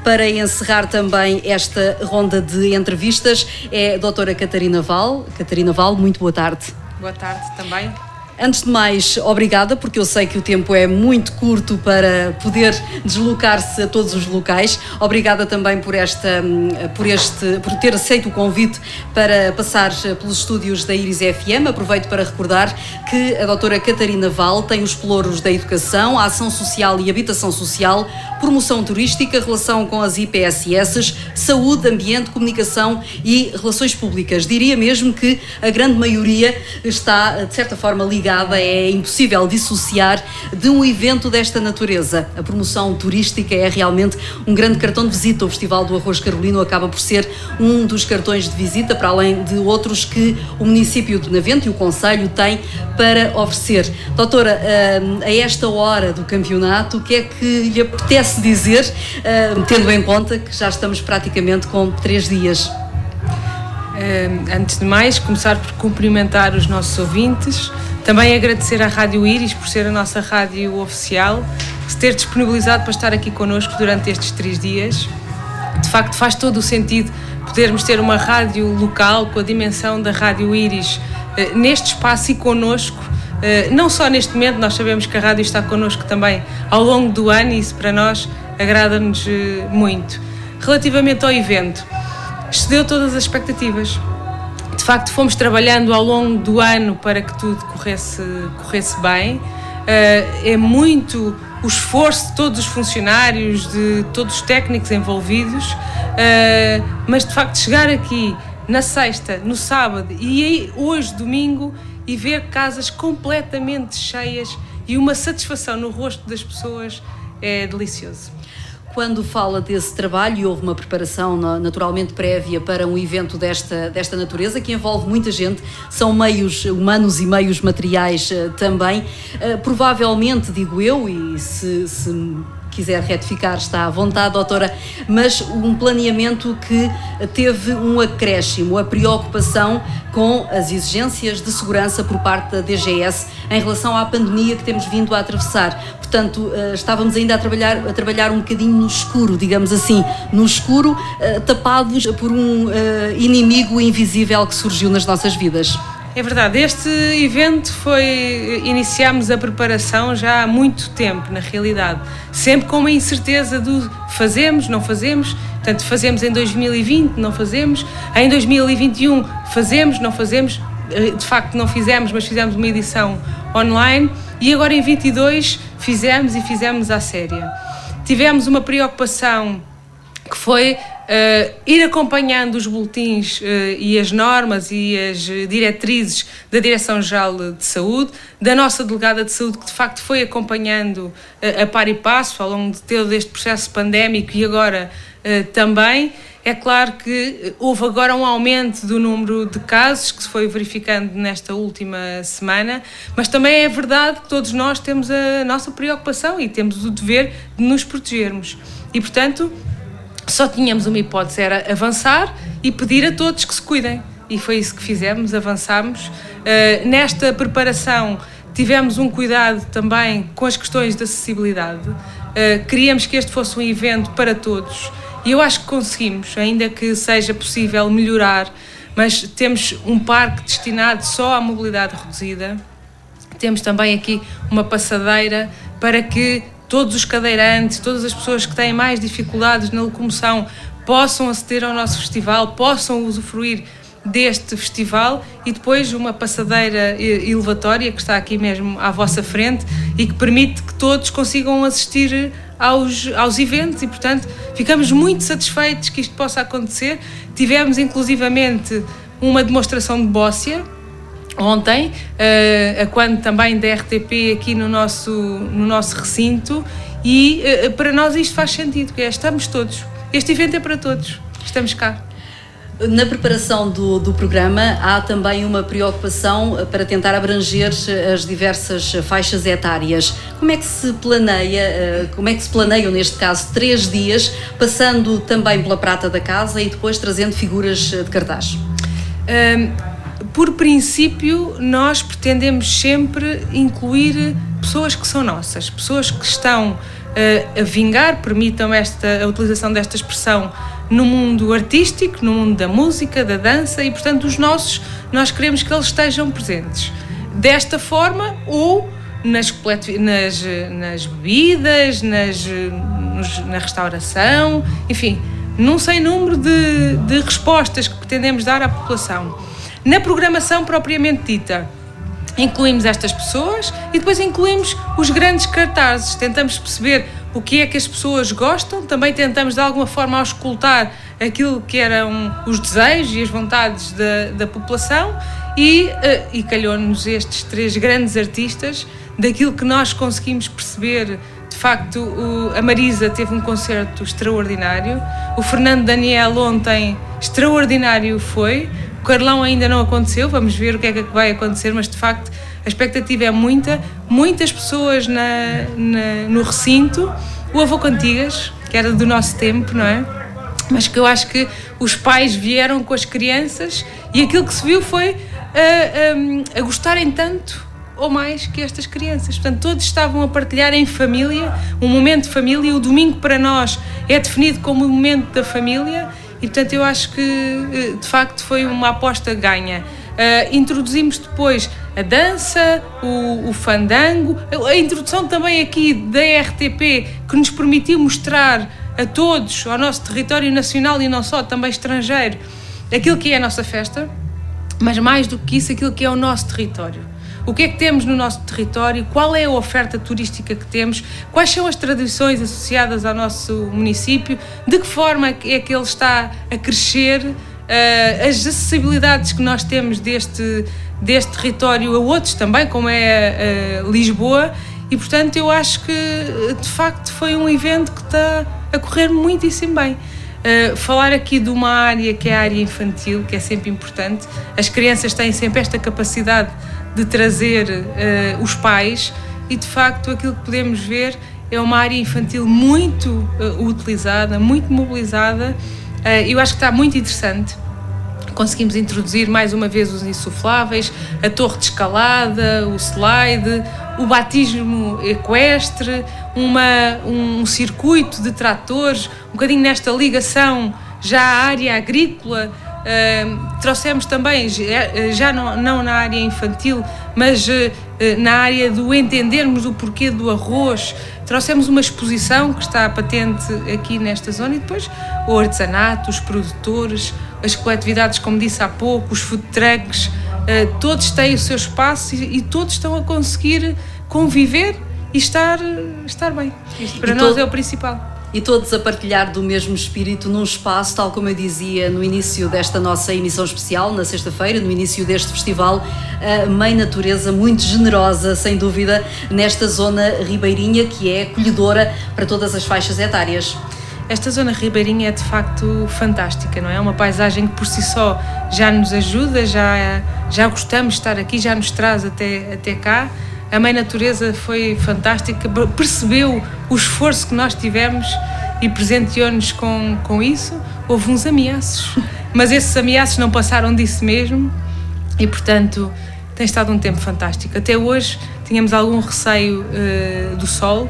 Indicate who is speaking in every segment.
Speaker 1: para encerrar também esta ronda de entrevistas é a doutora Catarina Val. Catarina Val, muito boa tarde.
Speaker 2: Boa tarde também.
Speaker 1: Antes de mais, obrigada, porque eu sei que o tempo é muito curto para poder deslocar-se a todos os locais. Obrigada também por ter aceito o convite para passar pelos estúdios da Iris FM. Aproveito para recordar que a doutora Catarina Val tem os pelouros da educação, a ação social e habitação social, promoção turística, relação com as IPSS, saúde, ambiente, comunicação e relações públicas. Diria mesmo que a grande maioria está, de certa forma, ligada. É impossível dissociar de um evento desta natureza. A promoção turística é realmente um grande cartão de visita. O Festival do Arroz Carolino acaba por ser um dos cartões de visita, para além de outros que o município de Navente e o Concelho têm para oferecer. Doutora, a esta hora do campeonato, o que é que lhe apetece dizer, tendo em conta que já estamos praticamente com 3 dias?
Speaker 2: Antes de mais, começar por cumprimentar os nossos ouvintes, também agradecer à Rádio Iris por ser a nossa rádio oficial, se ter disponibilizado para estar aqui connosco durante estes 3 dias. De facto, faz todo o sentido podermos ter uma rádio local com a dimensão da Rádio Iris neste espaço e connosco, não só neste momento. Nós sabemos que a rádio está connosco também ao longo do ano e isso para nós agrada-nos muito. Relativamente ao evento, excedeu todas as expectativas. De facto, fomos trabalhando ao longo do ano para que tudo corresse bem. É muito o esforço de todos os funcionários, de todos os técnicos envolvidos, mas de facto chegar aqui na sexta, no sábado e aí, hoje, domingo, e ver casas completamente cheias e uma satisfação no rosto das pessoas é delicioso.
Speaker 1: Quando fala desse trabalho, e houve uma preparação naturalmente prévia para um evento desta natureza, que envolve muita gente, são meios humanos e meios materiais também, provavelmente, digo eu, e se quiser retificar está à vontade, doutora, mas um planeamento que teve um acréscimo, a preocupação com as exigências de segurança por parte da DGS em relação à pandemia que temos vindo a atravessar. Portanto, estávamos ainda a trabalhar um bocadinho no escuro, digamos assim, no escuro, tapados por um inimigo invisível que surgiu nas nossas vidas.
Speaker 2: É verdade, este evento iniciámos a preparação já há muito tempo, na realidade, sempre com uma incerteza do fazemos, não fazemos, portanto fazemos em 2020, não fazemos, em 2021 fazemos, não fazemos, de facto não fizemos, mas fizemos uma edição online e agora em 22 fizemos à séria. Tivemos uma preocupação que foi ir acompanhando os boletins e as normas e as diretrizes da Direção-Geral de Saúde, da nossa Delegada de Saúde, que de facto foi acompanhando a par e passo ao longo de todo este processo pandémico e agora também. É claro que houve agora um aumento do número de casos que se foi verificando nesta última semana, mas também é verdade que todos nós temos a nossa preocupação e temos o dever de nos protegermos. E, portanto, só tínhamos uma hipótese, era avançar e pedir a todos que se cuidem. E foi isso que fizemos, avançámos. Nesta preparação tivemos um cuidado também com as questões de acessibilidade. Queríamos que este fosse um evento para todos e eu acho que conseguimos, ainda que seja possível melhorar, mas temos um parque destinado só à mobilidade reduzida. Temos também aqui uma passadeira para que todos os cadeirantes, todas as pessoas que têm mais dificuldades na locomoção possam aceder ao nosso festival, possam usufruir deste festival e depois uma passadeira elevatória que está aqui mesmo à vossa frente e que permite que todos consigam assistir aos eventos e, portanto, ficamos muito satisfeitos que isto possa acontecer. Tivemos, inclusivamente, uma demonstração de bóssia ontem, a quando também da RTP aqui no nosso recinto e para nós isto faz sentido, que estamos todos, este evento é para todos, estamos cá.
Speaker 1: Na preparação do programa há também uma preocupação para tentar abranger as diversas faixas etárias. Como é que se planeiam neste caso 3 dias, passando também pela prata da casa e depois trazendo figuras de cartaz?
Speaker 2: Por princípio, nós pretendemos sempre incluir pessoas que são nossas, pessoas que estão a vingar, permitam a utilização desta expressão no mundo artístico, no mundo da música, da dança, e portanto nós queremos que eles estejam presentes desta forma, ou nas bebidas, na restauração, enfim, num sem número de respostas que pretendemos dar à população. Na programação propriamente dita, incluímos estas pessoas e depois incluímos os grandes cartazes. Tentamos perceber o que é que as pessoas gostam, também tentamos de alguma forma auscultar aquilo que eram os desejos e as vontades da população, e calhou-nos estes 3 grandes artistas. Daquilo que nós conseguimos perceber, de facto, a Marisa teve um concerto extraordinário, o Fernando Daniel ontem extraordinário foi, o Carlão ainda não aconteceu, vamos ver o que é que vai acontecer, mas de facto a expectativa é muitas pessoas no recinto, o Avô Cantigas, que era do nosso tempo, não é? Mas que eu acho que os pais vieram com as crianças e aquilo que se viu foi a gostarem tanto ou mais que estas crianças. Portanto, todos estavam a partilhar em família, um momento de família. O domingo para nós é definido como o momento da família e, portanto, eu acho que de facto foi uma aposta ganha. Introduzimos depois a dança, o fandango, a introdução também aqui da RTP, que nos permitiu mostrar a todos, ao nosso território nacional e não só, também estrangeiro, aquilo que é a nossa festa, mas mais do que isso, aquilo que é o nosso território. O que é que temos no nosso território, qual é a oferta turística que temos, quais são as tradições associadas ao nosso município, de que forma é que ele está a crescer, as acessibilidades que nós temos deste território a outros também, como é Lisboa, e portanto eu acho que de facto foi um evento que está a correr muitíssimo bem. Falar aqui de uma área que é a área infantil, que é sempre importante. As crianças têm sempre esta capacidade de trazer os pais e de facto aquilo que podemos ver é uma área infantil muito utilizada, muito mobilizada. Eu acho que está muito interessante. Conseguimos introduzir mais uma vez os insufláveis, a torre de escalada, o slide, o batismo equestre, um circuito de tratores, um bocadinho nesta ligação já à área agrícola. Trouxemos também, já não na área infantil, mas na área do entendermos o porquê do arroz, trouxemos uma exposição que está patente aqui nesta zona, e depois o artesanato, os produtores, as coletividades, como disse há pouco, os food trucks, todos têm o seu espaço e todos estão a conseguir conviver e estar bem. Isto para nós é o principal.
Speaker 1: E todos a partilhar do mesmo espírito num espaço, tal como eu dizia no início desta nossa emissão especial, na sexta-feira, no início deste festival, a Mãe Natureza muito generosa, sem dúvida, nesta zona ribeirinha que é acolhedora para todas as faixas etárias.
Speaker 2: Esta zona ribeirinha é de facto fantástica, não é? É uma paisagem que por si só já nos ajuda, já gostamos de estar aqui, já nos traz até cá. A Mãe Natureza foi fantástica, percebeu o esforço que nós tivemos e presenteou-nos com isso. Houve uns ameaços, mas esses ameaços não passaram disso mesmo e, portanto, tem estado um tempo fantástico. Até hoje tínhamos algum receio do sol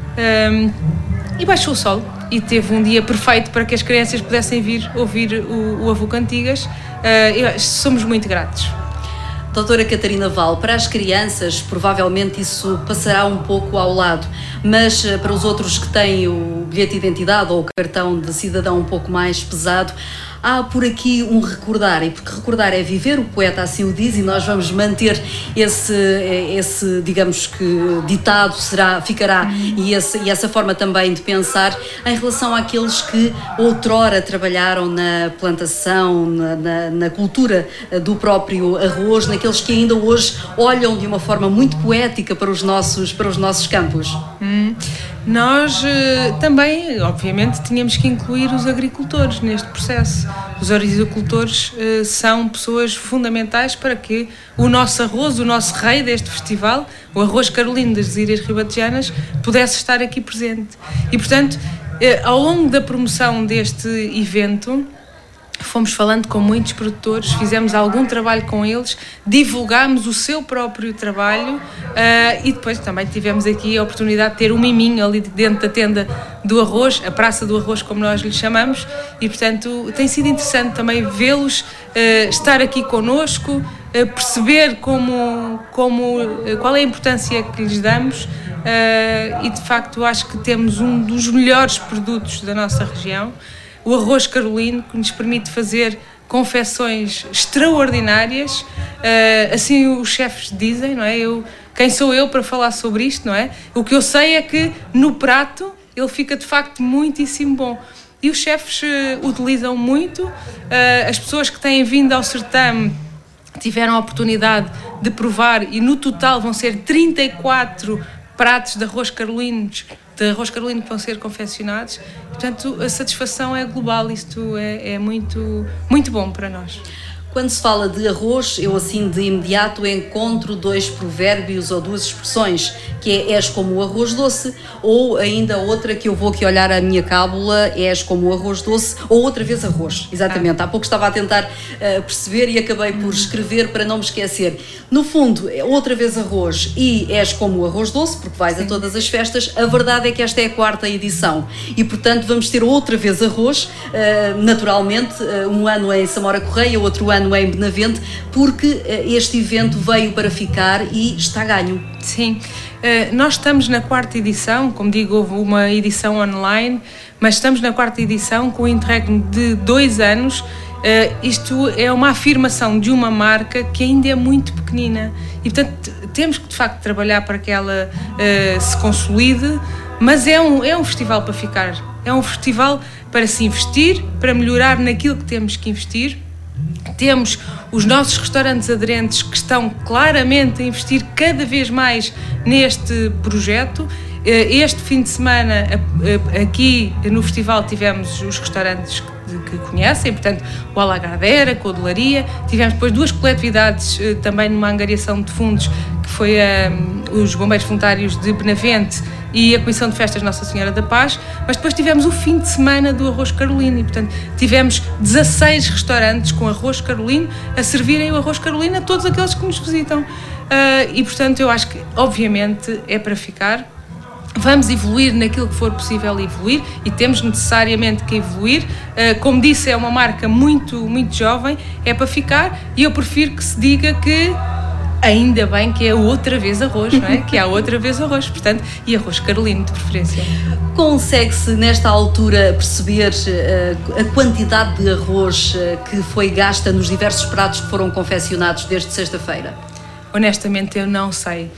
Speaker 2: e baixou o sol e teve um dia perfeito para que as crianças pudessem vir ouvir o Avô Cantigas. Somos muito gratos.
Speaker 1: Doutora Catarina Val, para as crianças provavelmente isso passará um pouco ao lado, mas para os outros que têm o bilhete de identidade ou o cartão de cidadão um pouco mais pesado, há por aqui um recordar, e porque recordar é viver, o poeta assim o diz, e nós vamos manter esse digamos que ditado ficará, e essa forma também de pensar em relação àqueles que outrora trabalharam na plantação, na cultura do próprio arroz, naqueles que ainda hoje olham de uma forma muito poética para os nossos campos.
Speaker 2: Nós também, obviamente, tínhamos que incluir os agricultores neste processo. Os agricultores são pessoas fundamentais para que o nosso arroz, o nosso rei deste festival, o arroz carolino das Ilhas Ribatejanas, pudesse estar aqui presente. E, portanto, ao longo da promoção deste evento, fomos falando com muitos produtores, fizemos algum trabalho com eles, divulgámos o seu próprio trabalho e depois também tivemos aqui a oportunidade de ter um miminho ali dentro da tenda do arroz, a Praça do Arroz, como nós lhe chamamos, e portanto tem sido interessante também vê-los estar aqui connosco, perceber qual é a importância que lhes damos e de facto acho que temos um dos melhores produtos da nossa região, o arroz carolino, que nos permite fazer confecções extraordinárias, assim os chefes dizem, não é? Quem sou eu para falar sobre isto, não é? O que eu sei é que no prato ele fica de facto muitíssimo bom. E os chefes utilizam muito, as pessoas que têm vindo ao certame tiveram a oportunidade de provar e no total vão ser 34 pratos de arroz carolino que vão ser confeccionados. Portanto, a satisfação é global, isto é muito, muito bom para nós.
Speaker 1: Quando se fala de arroz, eu assim de imediato encontro 2 provérbios ou 2 expressões, que é és como o arroz doce, ou ainda outra que eu vou aqui olhar a minha cábula, és como o arroz doce, ou outra vez arroz, exatamente. Há pouco estava a tentar perceber e acabei por escrever para não me esquecer. No fundo, outra vez arroz e és como o arroz doce, porque vais a todas as festas. A verdade é que esta é a 4ª edição e, portanto, vamos ter outra vez arroz, naturalmente, um ano em Samora Correia, outro ano em Benavente, porque este evento veio para ficar e está ganho.
Speaker 2: Sim, nós estamos na 4ª edição, como digo, houve uma edição online, mas estamos na 4ª edição com um interregno de 2 anos. Isto é uma afirmação de uma marca que ainda é muito pequenina e, portanto, temos que de facto trabalhar para que ela se consolide, mas é um festival para ficar, é um festival para se investir, para melhorar naquilo que temos que investir. Temos os nossos restaurantes aderentes que estão claramente a investir cada vez mais neste projeto. Este fim de semana, aqui no festival, tivemos os restaurantes que conhecem, portanto, o Alagardera, a Codelaria. Tivemos depois 2 coletividades também numa angariação de fundos, que foi os Bombeiros Voluntários de Benavente e a Comissão de Festas Nossa Senhora da Paz, mas depois tivemos o fim de semana do arroz carolino e, portanto, tivemos 16 restaurantes com arroz carolino a servirem o arroz carolino a todos aqueles que nos visitam. E, portanto, eu acho que, obviamente, é para ficar. Vamos evoluir naquilo que for possível evoluir e temos necessariamente que evoluir. Como disse, é uma marca muito, muito jovem, é para ficar e eu prefiro que se diga que ainda bem que é outra vez arroz, não é? Que há outra vez arroz, portanto, e arroz carolino de preferência.
Speaker 1: Consegue-se nesta altura perceber a quantidade de arroz que foi gasta nos diversos pratos que foram confeccionados desde sexta-feira?
Speaker 2: Honestamente eu não sei,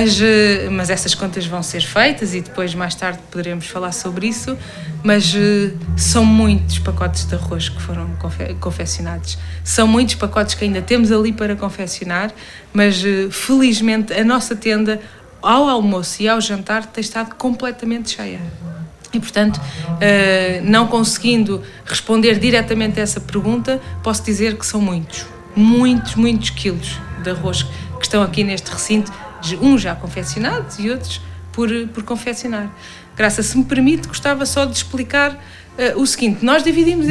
Speaker 2: mas essas contas vão ser feitas e depois mais tarde poderemos falar sobre isso, mas são muitos pacotes de arroz que foram confeccionados, são muitos pacotes que ainda temos ali para confeccionar, mas felizmente a nossa tenda ao almoço e ao jantar tem estado completamente cheia. E, portanto, não conseguindo responder diretamente a essa pergunta, posso dizer que são muitos quilos de arroz que estão aqui neste recinto, uns já confeccionados e outros por confeccionar. Graça, se me permite, gostava só de explicar o seguinte: nós dividimos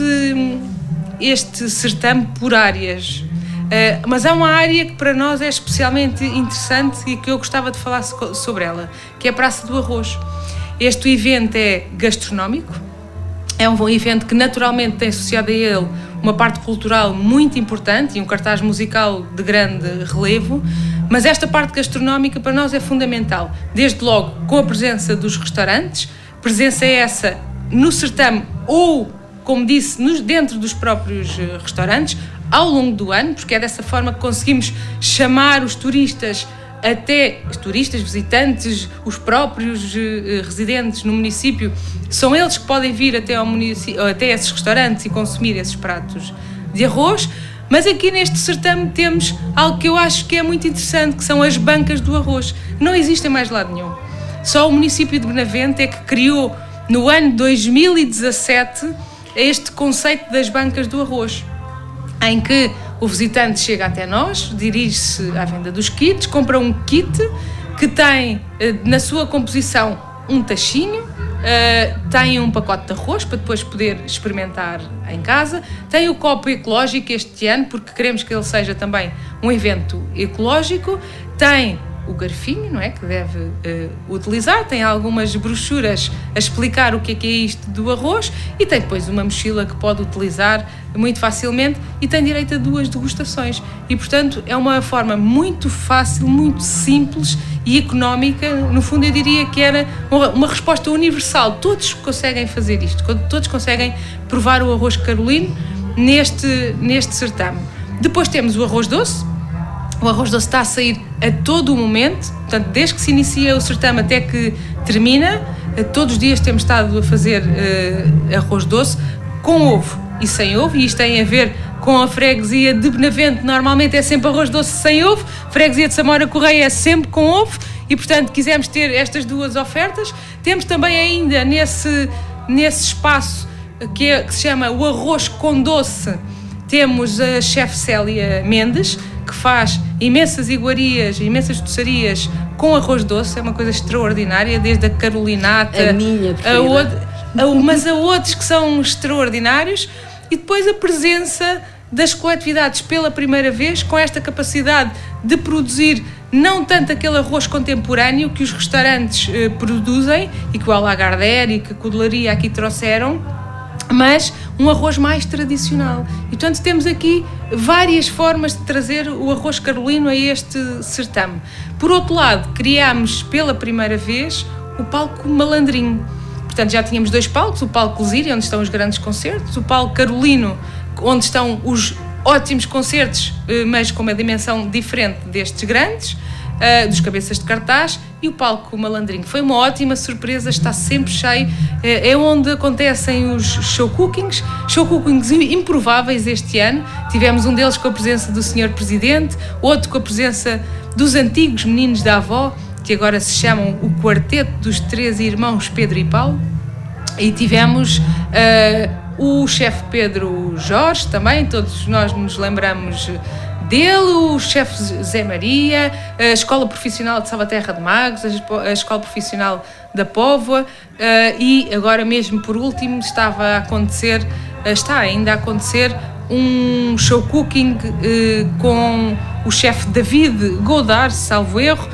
Speaker 2: este certame por áreas, mas há uma área que para nós é especialmente interessante e que eu gostava de falar sobre ela, que é a Praça do Arroz. Este evento é gastronómico, é um evento que naturalmente tem associado a ele uma parte cultural muito importante e um cartaz musical de grande relevo, mas esta parte gastronómica para nós é fundamental, desde logo com a presença dos restaurantes, presença essa no certame ou, como disse, dentro dos próprios restaurantes, ao longo do ano, porque é dessa forma que conseguimos chamar os turistas, até os turistas, visitantes, os próprios residentes no município, são eles que podem vir até esses restaurantes e consumir esses pratos de arroz. Mas aqui neste certame temos algo que eu acho que é muito interessante, que são as bancas do arroz. Não existem mais de lado nenhum. Só o município de Benavente é que criou, no ano 2017, este conceito das bancas do arroz, em que o visitante chega até nós, dirige-se à venda dos kits, compra um kit que tem na sua composição um tachinho, tem um pacote de arroz para depois poder experimentar em casa, tem o copo ecológico este ano, porque queremos que ele seja também um evento ecológico, tem o garfinho, não é, que deve utilizar, tem algumas brochuras a explicar o que é isto do arroz e tem depois uma mochila que pode utilizar muito facilmente e tem direito a 2 degustações e, portanto, é uma forma muito fácil, muito simples e económica. No fundo, eu diria que era uma resposta universal. Todos conseguem fazer isto, todos conseguem provar o arroz carolino neste certame. Depois temos o arroz doce. O arroz doce está a sair a todo o momento, portanto, desde que se inicia o certame até que termina, todos os dias temos estado a fazer arroz doce com ovo e sem ovo, e isto tem a ver com a freguesia de Benavente, normalmente é sempre arroz doce sem ovo, a freguesia de Samora Correia é sempre com ovo, e portanto quisemos ter estas 2 ofertas. Temos também ainda nesse espaço que se chama o arroz com doce, temos a chefe Célia Mendes, que faz imensas iguarias, imensas doçarias com arroz doce, é uma coisa extraordinária, desde a carolinata,
Speaker 1: a minha preferida,
Speaker 2: mas a outros que são extraordinários, e depois a presença das coletividades pela primeira vez, com esta capacidade de produzir não tanto aquele arroz contemporâneo que os restaurantes produzem, e que o Alagardère e que a Codelaria aqui trouxeram, mas um arroz mais tradicional. E, portanto, temos aqui várias formas de trazer o arroz carolino a este certame. Por outro lado, criámos pela primeira vez o palco Malandrinho. Portanto, já tínhamos 2 palcos, o palco Lesíria, onde estão os grandes concertos, o palco Carolino, onde estão os ótimos concertos, mas com uma dimensão diferente destes grandes, dos cabeças de cartaz, e o palco Malandrinho. Foi uma ótima surpresa, está sempre cheio, é onde acontecem os show cookings improváveis este ano. Tivemos um deles com a presença do Sr. Presidente, outro com a presença dos antigos meninos da avó, que agora se chamam o Quarteto dos 3 irmãos Pedro e Paulo, e tivemos o chefe Pedro Jorge também, todos nós nos lembramos dele, o chefe Zé Maria, a Escola Profissional de Salvaterra de Magos, a Escola Profissional da Póvoa, e agora mesmo, por último, está ainda a acontecer um show cooking com o chefe David Godard, salvo erro,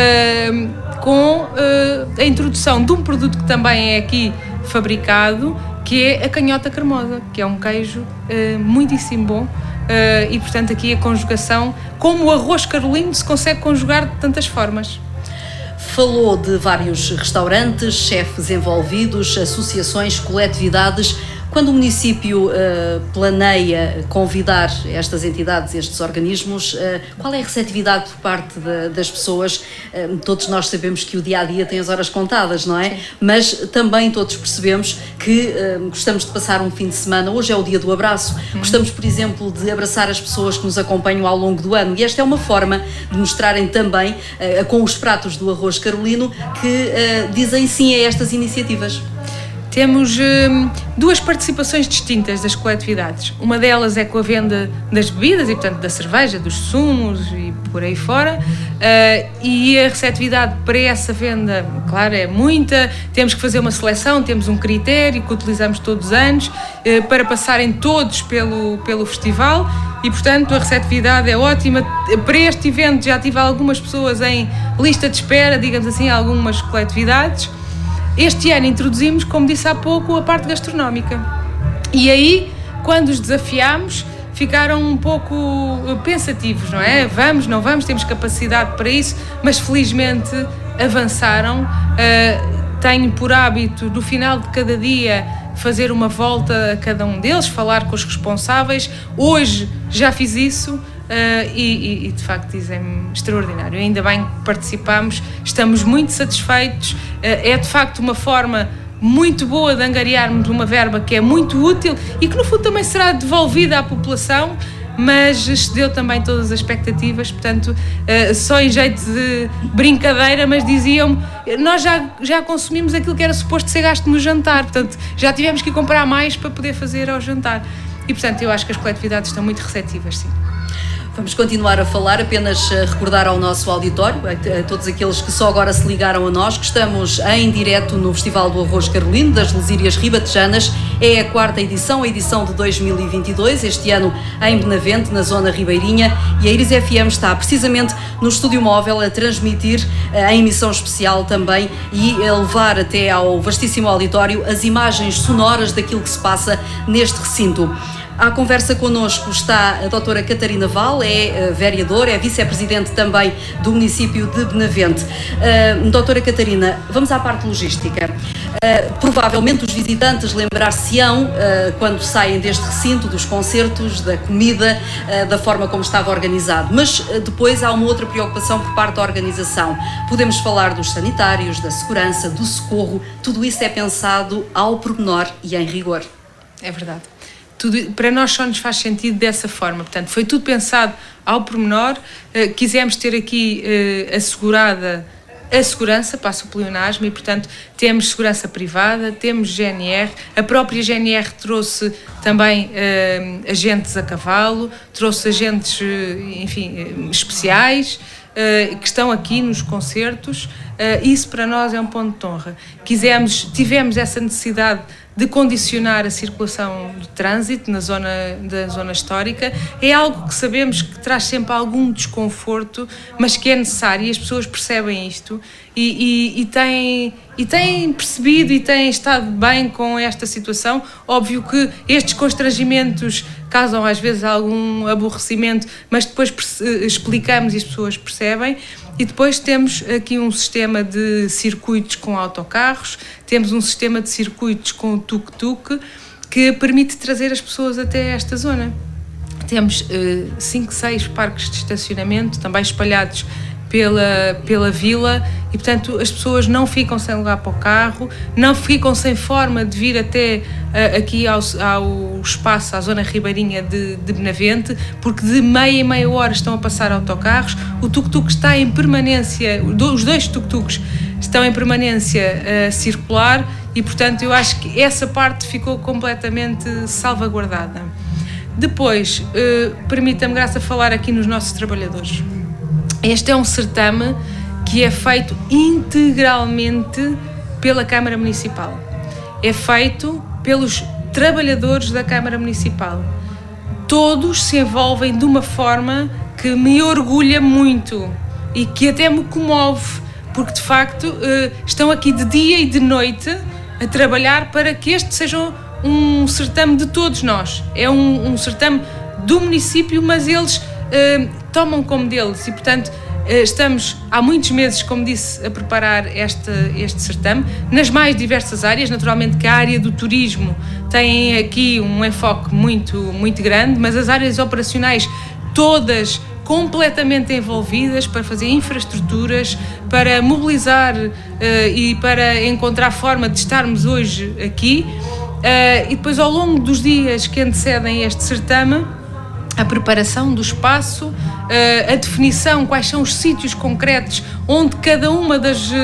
Speaker 2: com a introdução de um produto que também é aqui fabricado, que é a canhota cremosa, que é um queijo muitíssimo bom. E, portanto, aqui a conjugação, como o arroz carolino se consegue conjugar de tantas formas.
Speaker 1: Falou de vários restaurantes, chefes envolvidos, associações, coletividades. Quando o município planeia convidar estas entidades, estes organismos, qual é a receptividade por parte das pessoas? Todos nós sabemos que o dia-a-dia tem as horas contadas, não é? Sim. Mas também todos percebemos que gostamos de passar um fim de semana. Hoje é o dia do abraço. Gostamos, por exemplo, de abraçar as pessoas que nos acompanham ao longo do ano. E esta é uma forma de mostrarem também, com os pratos do arroz carolino, que dizem sim a estas iniciativas.
Speaker 2: Temos 2 participações distintas das coletividades. Uma delas é com a venda das bebidas e, portanto, da cerveja, dos sumos e por aí fora. E a receptividade para essa venda, claro, é muita. Temos que fazer uma seleção, temos um critério que utilizamos todos os anos para passarem todos pelo festival e, portanto, a receptividade é ótima. Para este evento já tive algumas pessoas em lista de espera, digamos assim, algumas coletividades. Este ano introduzimos, como disse há pouco, a parte gastronómica. E aí, quando os desafiámos, ficaram um pouco pensativos, não é? Vamos, não vamos, temos capacidade para isso, mas felizmente avançaram. Tenho por hábito, no final de cada dia, fazer uma volta a cada um deles, falar com os responsáveis. Hoje já fiz isso. E de facto dizem-me extraordinário, ainda bem que participamos, estamos muito satisfeitos, é de facto uma forma muito boa de angariarmos uma verba que é muito útil e que no fundo também será devolvida à população, mas excedeu também todas as expectativas, portanto, só em jeito de brincadeira, mas diziam-me, nós já consumimos aquilo que era suposto ser gasto no jantar, portanto já tivemos que ir comprar mais para poder fazer ao jantar e portanto eu acho que as coletividades estão muito receptivas, sim.
Speaker 1: Vamos continuar a falar, apenas recordar ao nosso auditório, a todos aqueles que só agora se ligaram a nós, que estamos em direto no Festival do Arroz Carolino das Lesírias Ribatejanas. É a 4ª edição, a edição de 2022, este ano em Benavente, na zona ribeirinha, e a Iris FM está precisamente no estúdio móvel a transmitir a emissão especial também e a levar até ao vastíssimo auditório as imagens sonoras daquilo que se passa neste recinto. À conversa connosco está a doutora Catarina Val, é vereadora, é vice-presidente também do município de Benavente. Doutora Catarina, vamos à parte logística. Provavelmente os visitantes lembrar-se-ão, quando saem deste recinto, dos concertos, da comida, da forma como estava organizado. Mas depois há uma outra preocupação por parte da organização. Podemos falar dos sanitários, da segurança, do socorro. Tudo isso é pensado ao pormenor e em rigor.
Speaker 2: É verdade. Tudo, para nós só nos faz sentido dessa forma, portanto foi tudo pensado ao pormenor. Quisemos ter aqui assegurada a segurança para a pleonasmo e portanto temos segurança privada, temos GNR, a própria GNR trouxe também agentes a cavalo, trouxe agentes especiais que estão aqui nos concertos. Isso para nós é um ponto de honra. Tivemos essa necessidade de condicionar a circulação de trânsito da zona histórica. É algo que sabemos que traz sempre algum desconforto, mas que é necessário e as pessoas percebem isto e têm percebido e têm estado bem com esta situação. Óbvio que estes constrangimentos causam às vezes algum aborrecimento, mas depois explicamos e as pessoas percebem. E depois temos aqui um sistema de circuitos com autocarros, temos um sistema de circuitos com tuk-tuk que permite trazer as pessoas até esta zona. Temos 5, 6 parques de estacionamento também espalhados pela vila e, portanto, as pessoas não ficam sem lugar para o carro, não ficam sem forma de vir até aqui ao espaço, à zona ribeirinha de Benavente, porque de meia em meia hora estão a passar autocarros. O tuk-tuk está em permanência, os 2 tuk-tuks estão em permanência circular e, portanto, eu acho que essa parte ficou completamente salvaguardada. Depois, permita-me, Graça, falar aqui nos nossos trabalhadores. Este é um certame que é feito integralmente pela Câmara Municipal. É feito pelos trabalhadores da Câmara Municipal. Todos se envolvem de uma forma que me orgulha muito e que até me comove, porque de facto estão aqui de dia e de noite a trabalhar para que este seja um certame de todos nós. É um certame do município, mas eles tomam como deles e, portanto, estamos há muitos meses, como disse, a preparar este certame nas mais diversas áreas. Naturalmente que a área do turismo tem aqui um enfoque muito, muito grande, mas as áreas operacionais todas completamente envolvidas para fazer infraestruturas, para mobilizar e para encontrar forma de estarmos hoje aqui. E depois, ao longo dos dias que antecedem este certame, a preparação do espaço, a definição quais são os sítios concretos onde cada uma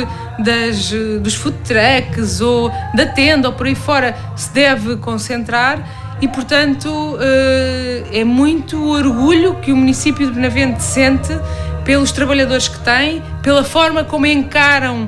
Speaker 2: dos food trucks ou da tenda ou por aí fora se deve concentrar e, portanto, é muito orgulho que o município de Benavente sente pelos trabalhadores que tem, pela forma como encaram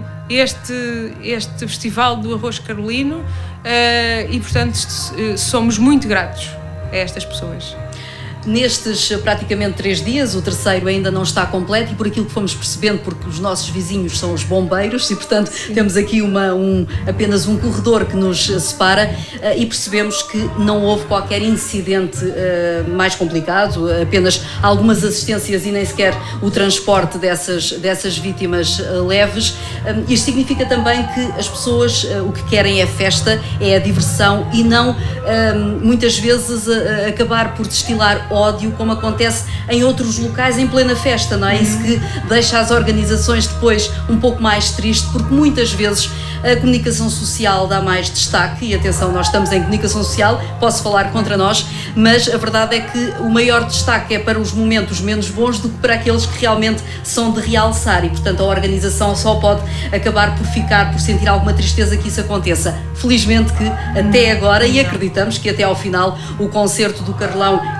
Speaker 2: este festival do Arroz Carolino e, portanto, somos muito gratos a estas pessoas.
Speaker 1: Nestes praticamente 3 dias, o terceiro ainda não está completo e por aquilo que fomos percebendo, porque os nossos vizinhos são os bombeiros e, portanto, temos aqui apenas um corredor que nos separa e percebemos que não houve qualquer incidente mais complicado, apenas algumas assistências e nem sequer o transporte dessas vítimas leves. Isto significa também que as pessoas o que querem é festa, é a diversão e não, muitas vezes, acabar por destilar ódio, como acontece em outros locais em plena festa, não é? Isso que deixa as organizações depois um pouco mais tristes, porque muitas vezes a comunicação social dá mais destaque, e atenção, nós estamos em comunicação social, posso falar contra nós, mas a verdade é que o maior destaque é para os momentos menos bons do que para aqueles que realmente são de realçar, e portanto a organização só pode acabar por sentir alguma tristeza que isso aconteça. Felizmente que até agora, e acreditamos que até ao final, o concerto do Carlão é relativamente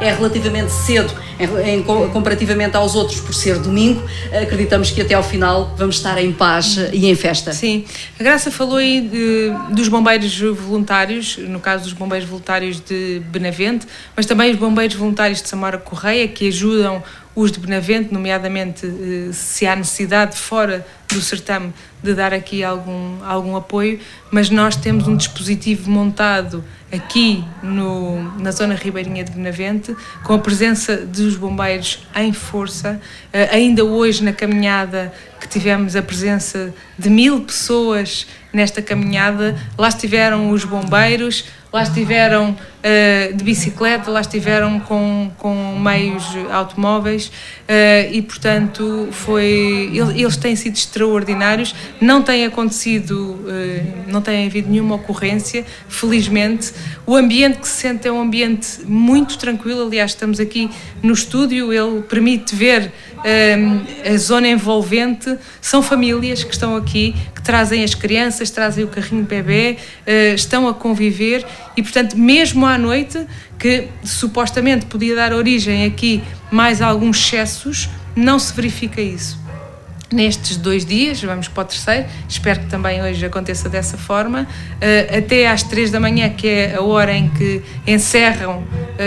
Speaker 1: relativamente cedo, comparativamente aos outros, por ser domingo, acreditamos que até ao final vamos estar em paz e em festa.
Speaker 2: Sim, a Graça falou aí dos bombeiros voluntários, no caso dos bombeiros voluntários de Benavente, mas também os bombeiros voluntários de Samora Correia, que ajudam os de Benavente, nomeadamente se há necessidade fora do certame de dar aqui algum apoio, mas nós temos um dispositivo montado aqui na zona ribeirinha de Benavente, com a presença dos bombeiros em força. Ainda hoje na caminhada que tivemos a presença de 1000 pessoas nesta caminhada, lá estiveram os bombeiros, lá estiveram de bicicleta, lá estiveram com meios automóveis e, portanto, eles têm sido extraordinários. Não tem acontecido, não tem havido nenhuma ocorrência, felizmente. O ambiente que se sente é um ambiente muito tranquilo. Aliás, estamos aqui no estúdio, ele permite ver a zona envolvente. São famílias que estão aqui, que trazem as crianças, trazem o carrinho bebê, estão a conviver e, portanto, mesmo à noite, que supostamente podia dar origem aqui mais a alguns excessos, não se verifica isso. Nestes 2 dias, vamos para o terceiro, espero que também hoje aconteça dessa forma, até às 3 da manhã, que é a hora em que encerra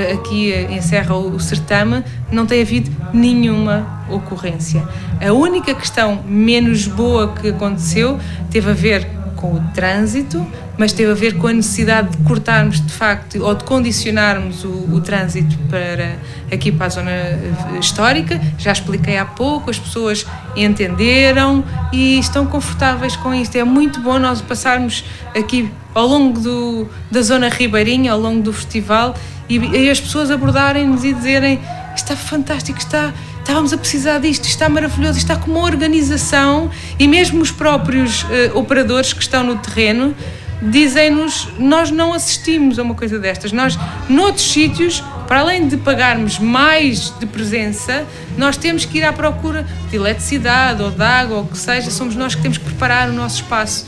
Speaker 2: o certame, não tem havido nenhuma ocorrência. A única questão menos boa que aconteceu teve a ver com o trânsito, mas teve a ver com a necessidade de cortarmos, de facto, ou de condicionarmos o trânsito aqui para a zona histórica. Já expliquei há pouco, as pessoas entenderam e estão confortáveis com isto. É muito bom nós passarmos aqui ao longo da zona ribeirinha, ao longo do festival, e as pessoas abordarem-nos e dizerem: está fantástico, estávamos a precisar disto, está maravilhoso, está com uma organização, e mesmo os próprios operadores que estão no terreno dizem-nos: nós não assistimos a uma coisa destas. Nós, noutros sítios, para além de pagarmos mais de presença, nós temos que ir à procura de eletricidade ou de água ou o que seja, somos nós que temos que preparar o nosso espaço.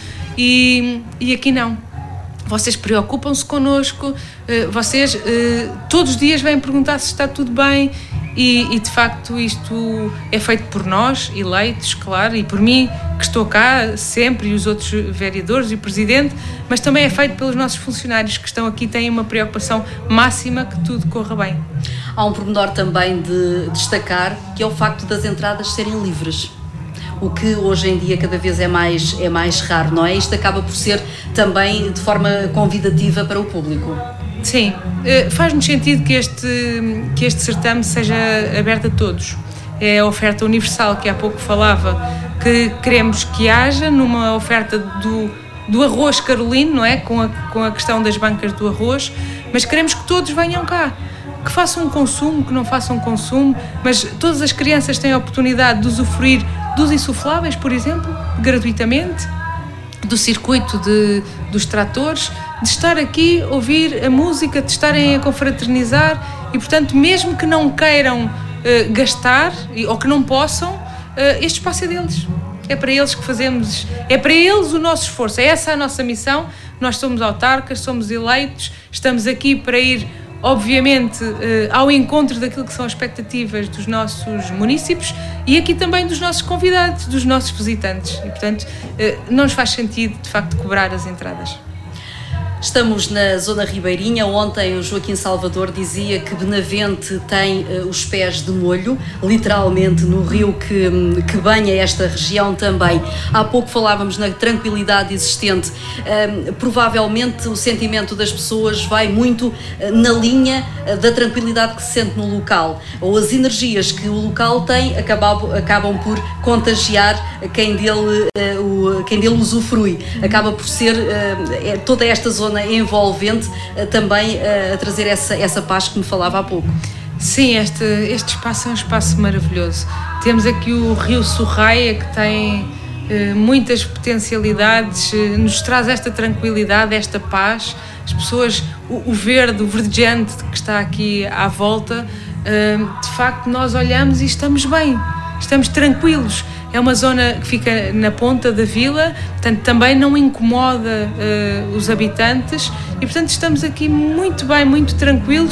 Speaker 2: E aqui não. Vocês preocupam-se connosco, vocês todos os dias vêm perguntar se está tudo bem. E de facto isto é feito por nós, eleitos, claro, e por mim, que estou cá sempre, e os outros vereadores e o Presidente, mas também é feito pelos nossos funcionários que estão aqui, têm uma preocupação máxima que tudo corra bem.
Speaker 1: Há um pormenor também de destacar, que é o facto das entradas serem livres, o que hoje em dia cada vez é mais raro, não é? Isto acaba por ser também de forma convidativa para o público.
Speaker 2: Sim, faz-nos sentido que este certame seja aberto a todos. É a oferta universal que há pouco falava, que queremos que haja numa oferta do arroz carolino, não é? Com a questão das bancas do arroz, mas queremos que todos venham cá, que façam consumo, que não façam consumo, mas todas as crianças têm a oportunidade de usufruir dos insufláveis, por exemplo, gratuitamente, do circuito dos tratores, de estar aqui, ouvir a música, de estarem a confraternizar e, portanto, mesmo que não queiram gastar ou que não possam, este espaço é deles. É para eles que fazemos, é para eles o nosso esforço, é essa a nossa missão. Nós somos autarcas, somos eleitos, estamos aqui para ir, obviamente, ao encontro daquilo que são as expectativas dos nossos munícipes e aqui também dos nossos convidados, dos nossos visitantes. E, portanto, não nos faz sentido, de facto, cobrar as entradas.
Speaker 1: Estamos na zona ribeirinha. Ontem o Joaquim Salvador dizia que Benavente tem os pés de molho, literalmente no rio que banha esta região também. Há pouco falávamos na tranquilidade existente. Provavelmente o sentimento das pessoas vai muito na linha da tranquilidade que se sente no local, ou as energias que o local tem acabam por contagiar quem dele usufrui. Acaba por ser toda esta zona envolvente também a trazer essa paz que me falava há pouco.
Speaker 2: Sim, este espaço é um espaço maravilhoso. Temos aqui o Rio Sorraia, que tem muitas potencialidades, nos traz esta tranquilidade, esta paz. As pessoas, o verde, o verdejante que está aqui à volta, de facto nós olhamos e estamos bem, estamos tranquilos. É uma zona que fica na ponta da vila, portanto também não incomoda os habitantes e, portanto, estamos aqui muito bem, muito tranquilos,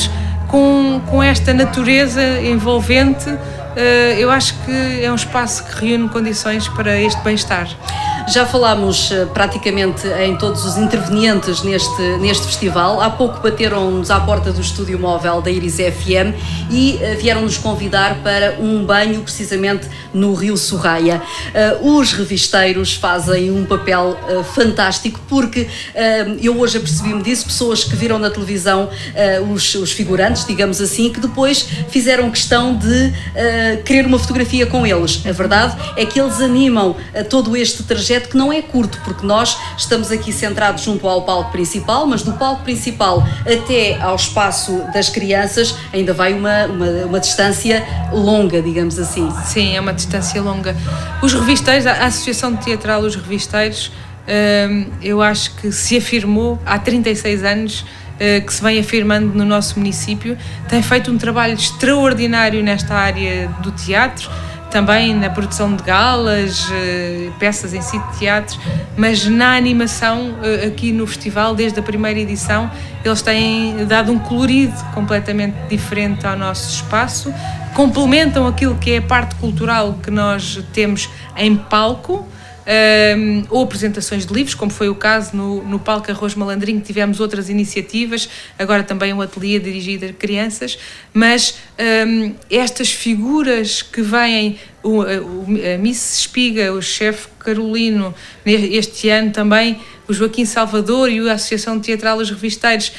Speaker 2: com esta natureza envolvente. Eu acho que é um espaço que reúne condições para este bem-estar.
Speaker 1: Já falámos praticamente em todos os intervenientes neste festival. Há pouco bateram-nos à porta do estúdio móvel da Iris FM e vieram-nos convidar para um banho precisamente no Rio Sorraia. Os revisteiros fazem um papel fantástico, porque eu hoje apercebi-me disso, pessoas que viram na televisão os figurantes, digamos assim, que depois fizeram questão de querer uma fotografia com eles. A verdade é que eles animam todo este trajeto, que não é curto, porque nós estamos aqui centrados junto ao palco principal, mas do palco principal até ao espaço das crianças ainda vai uma distância longa, digamos assim.
Speaker 2: Sim, é uma distância longa. Os revisteiros, a Associação Teatral Os Revisteiros, eu acho que se afirmou há 36 anos, que se vem afirmando no nosso município, tem feito um trabalho extraordinário nesta área do teatro, também na produção de galas, peças em si de teatro, mas na animação aqui no festival, desde a primeira edição, eles têm dado um colorido completamente diferente ao nosso espaço, complementam aquilo que é a parte cultural que nós temos em palco, ou apresentações de livros, como foi o caso no Palco Arroz Malandrinho. Tivemos outras iniciativas, agora também um ateliê dirigido a crianças, mas estas figuras que vêm, a Miss Espiga, o chefe Carolino, este ano também o Joaquim Salvador e a Associação Teatral Os Revisteiros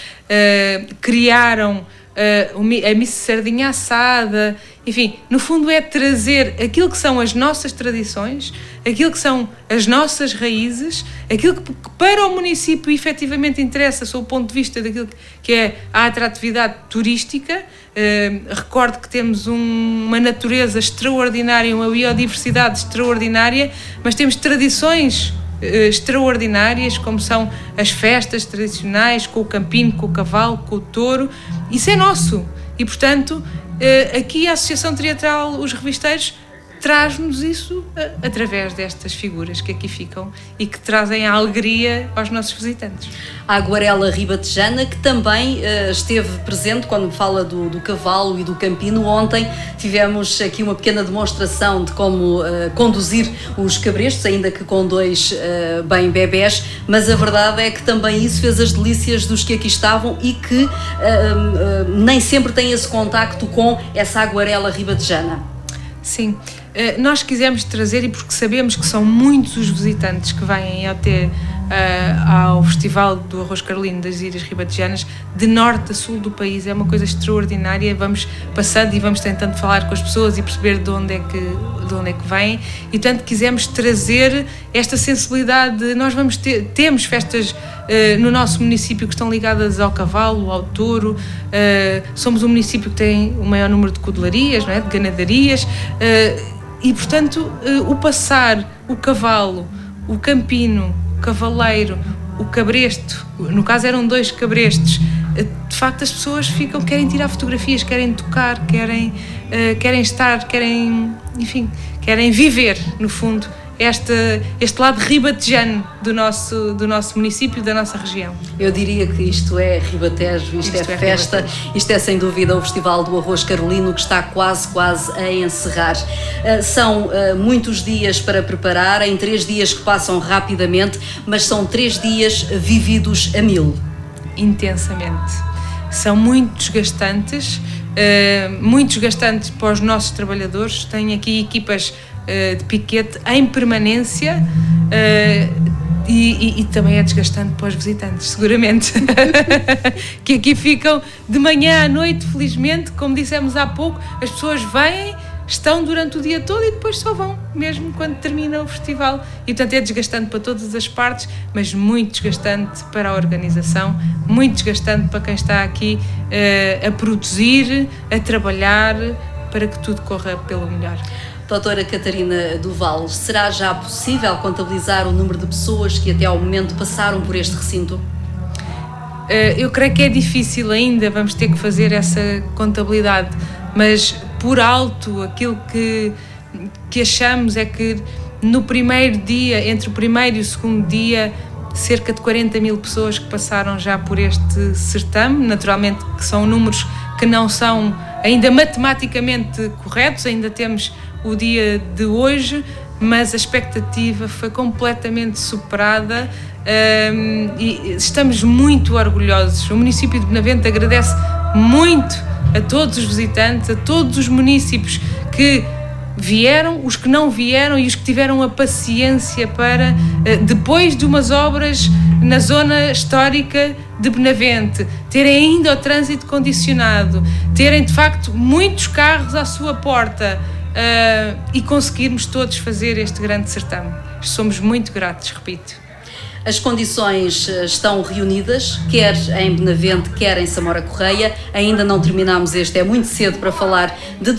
Speaker 2: criaram a Miss Sardinha Assada. Enfim, no fundo é trazer aquilo que são as nossas tradições, aquilo que são as nossas raízes, aquilo que para o município efetivamente interessa, sob o ponto de vista daquilo que é a atratividade turística. Recordo que temos uma natureza extraordinária, uma biodiversidade extraordinária, mas temos tradições extraordinárias, como são as festas tradicionais, com o campino, com o cavalo, com o touro. Isso é nosso e, portanto, aqui a Associação Teatral Os Revisteiros traz-nos isso através destas figuras que aqui ficam e que trazem a alegria aos nossos visitantes.
Speaker 1: A Aguarela Ribatejana, que também esteve presente quando fala do cavalo e do campino. Ontem tivemos aqui uma pequena demonstração de como conduzir os cabrestos, ainda que com dois bem bebés, mas a verdade é que também isso fez as delícias dos que aqui estavam e que nem sempre têm esse contacto com essa Aguarela Ribatejana.
Speaker 2: Sim, nós quisemos trazer, e porque sabemos que são muitos os visitantes que vêm até ao Festival do Arroz Carolino das Ilhas Ribatejanas, de norte a sul do país, é uma coisa extraordinária. Vamos passando e vamos tentando falar com as pessoas e perceber de onde é que vêm, e portanto quisemos trazer esta sensibilidade. Nós temos festas no nosso município que estão ligadas ao cavalo, ao touro. Somos um município que tem o maior número de codelarias, não é? De ganadarias, e portanto o passar, o cavalo, o campino, o cavaleiro, o cabresto, no caso eram 2 cabrestos, de facto as pessoas querem tirar fotografias, querem tocar, querem estar, querem viver, no fundo, este lado ribatejano do nosso município, da nossa região.
Speaker 1: Eu diria que isto é Ribatejo, isto é festa, Ribatejo. Isto é sem dúvida o Festival do Arroz Carolino, que está quase a encerrar. São muitos dias para preparar, em 3 dias que passam rapidamente, mas são 3 dias vividos a 1000.
Speaker 2: Intensamente. São muito desgastantes para os nossos trabalhadores. Tenho aqui equipas de piquete em permanência, e também é desgastante para os visitantes, seguramente, que aqui ficam de manhã à noite. Felizmente, como dissemos há pouco, as pessoas vêm, estão durante o dia todo e depois só vão, mesmo quando termina o festival. E portanto é desgastante para todas as partes, mas muito desgastante para a organização, muito desgastante para quem está aqui a produzir, a trabalhar, para que tudo corra pelo melhor.
Speaker 1: Doutora Catarina Duval, será já possível contabilizar o número de pessoas que até ao momento passaram por este recinto?
Speaker 2: Eu creio que é difícil ainda, vamos ter que fazer essa contabilidade, mas por alto aquilo que achamos é que no primeiro dia, entre o primeiro e o segundo dia, cerca de 40.000 pessoas que passaram já por este certame. Naturalmente que são números que não são ainda matematicamente corretos, ainda temos o dia de hoje, mas a expectativa foi completamente superada e estamos muito orgulhosos. O município de Benavente agradece muito a todos os visitantes, a todos os municípios que vieram, os que não vieram e os que tiveram a paciência para, depois de umas obras na zona histórica de Benavente, terem ainda o trânsito condicionado, terem de facto muitos carros à sua porta e conseguirmos todos fazer este grande certame. Somos muito gratos, repito.
Speaker 1: As condições estão reunidas, quer em Benavente, quer em Samora Correia. Ainda não terminámos é muito cedo para falar de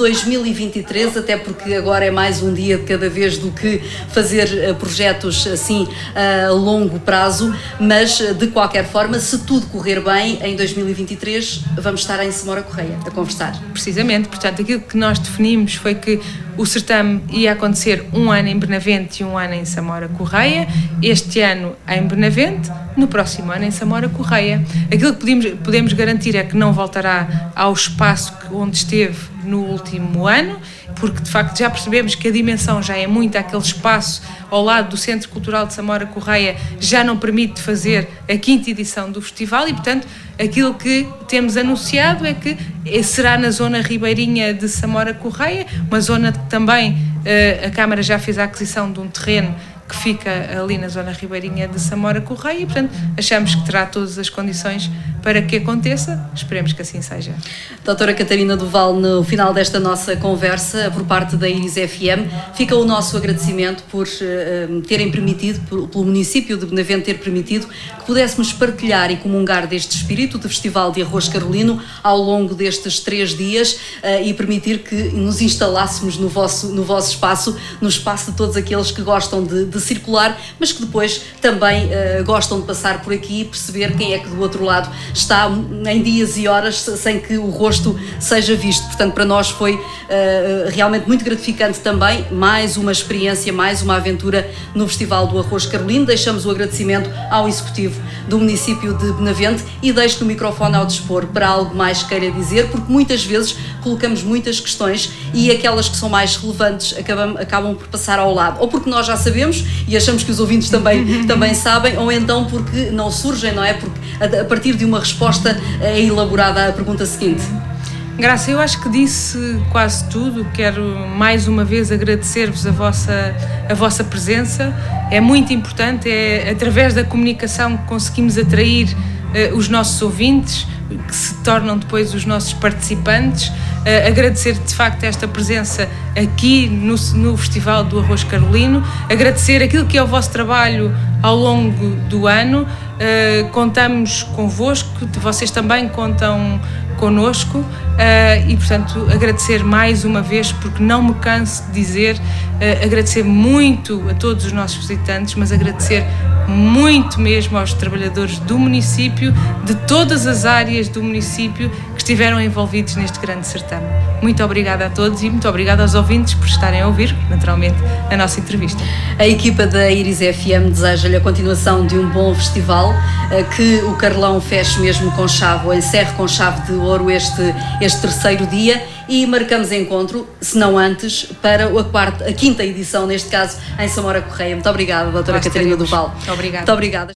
Speaker 1: 2023, até porque agora é mais um dia de cada vez do que fazer projetos assim a longo prazo, mas de qualquer forma, se tudo correr bem, em 2023 vamos estar em Samora Correia a conversar.
Speaker 2: Precisamente, portanto, aquilo que nós definimos foi que o certame ia acontecer um ano em Benavente e um ano em Samora Correia, este ano em Benavente, no próximo ano em Samora Correia. Aquilo que podemos garantir é que não voltará ao espaço onde esteve no último ano, porque de facto já percebemos que a dimensão já é muito, aquele espaço ao lado do Centro Cultural de Samora Correia já não permite fazer a 5ª edição do festival e, portanto, aquilo que temos anunciado é que será na zona ribeirinha de Samora Correia, uma zona que também a Câmara já fez a aquisição de um terreno que fica ali na zona ribeirinha de Samora Correia e, portanto, achamos que terá todas as condições para que aconteça. Esperemos que assim seja.
Speaker 1: Doutora Catarina Duval, no final desta nossa conversa, por parte da Iris FM, fica o nosso agradecimento por terem permitido, pelo município de Benavente ter permitido que pudéssemos partilhar e comungar deste espírito de Festival de Arroz Carolino ao longo destes 3 dias e permitir que nos instalássemos no vosso espaço, no espaço de todos aqueles que gostam de circular, mas que depois também gostam de passar por aqui e perceber quem é que do outro lado está em dias e horas sem que o rosto seja visto. Portanto, para nós foi realmente muito gratificante também, mais uma experiência, mais uma aventura no Festival do Arroz Carolino. Deixamos o agradecimento ao Executivo do município de Benavente e deixo o microfone ao dispor para algo mais queira dizer, porque muitas vezes colocamos muitas questões e aquelas que são mais relevantes acabam por passar ao lado, ou porque nós já sabemos e achamos que os ouvintes também sabem, ou então porque não surgem, não é? Porque a partir de uma resposta é elaborada a pergunta seguinte.
Speaker 2: Graça, eu acho que disse quase tudo. Quero mais uma vez agradecer-vos a vossa presença. É muito importante, é através da comunicação que conseguimos atrair os nossos ouvintes, que se tornam depois os nossos participantes. Agradecer de facto esta presença aqui no Festival do Arroz Carolino, agradecer aquilo que é o vosso trabalho ao longo do ano. Contamos convosco, vocês também contam connosco e, portanto, agradecer mais uma vez, porque não me canso de dizer, agradecer muito a todos os nossos visitantes, mas agradecer muito mesmo aos trabalhadores do município, de todas as áreas do município que estiveram envolvidos neste grande certame. Muito obrigada a todos e muito obrigada aos ouvintes por estarem a ouvir, naturalmente, a nossa entrevista. A
Speaker 1: equipa da Iris FM deseja-lhe a continuação de um bom festival, que o Carlão feche mesmo com chave, ou encerre com chave de ouro este 3º dia, e marcamos encontro, se não antes, para a 5ª edição, neste caso, em Samora Correia. Muito obrigada, doutora Catarina Duval.
Speaker 2: Obrigada.
Speaker 1: Muito obrigada.